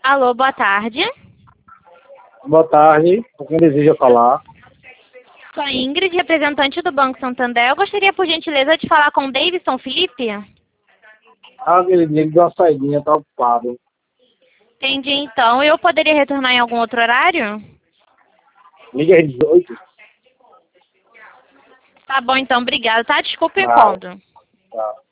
Alô, boa tarde. Boa tarde, com quem deseja falar? Sou a Ingrid, representante do Banco Santander. Eu gostaria, por gentileza, de falar com o Davidson Felipe. Aquele dia que deu uma saidinha, tá ocupado. Entendi, então. Eu poderia retornar em algum outro horário? Liga às 18. Tá bom, então. Obrigada, tá? Desculpa o Tá, incômodo. tá.